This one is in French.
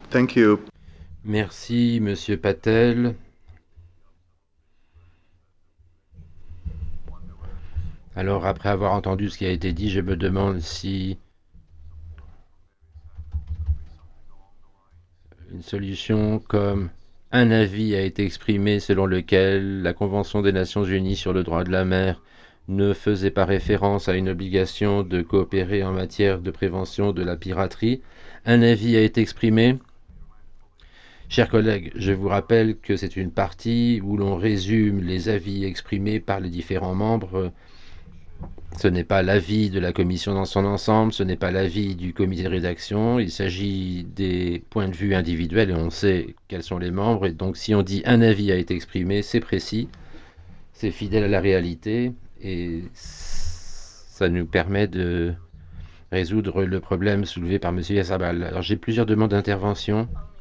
Thank you. Merci, Monsieur Patel. Alors, après avoir entendu ce qui a été dit, je me demande si une solution comme un avis a été exprimé selon lequel la Convention des Nations Unies sur le droit de la mer ne faisait pas référence à une obligation de coopérer en matière de prévention de la piraterie. Un avis a été exprimé. Chers collègues, je vous rappelle que c'est une partie où l'on résume les avis exprimés par les différents membres. Ce n'est pas l'avis de la commission dans son ensemble, ce n'est pas l'avis du comité de rédaction, il s'agit des points de vue individuels et on sait quels sont les membres. Et donc si on dit un avis a été exprimé, c'est précis, c'est fidèle à la réalité et ça nous permet de résoudre le problème soulevé par M. Yassabal. Alors j'ai plusieurs demandes d'intervention.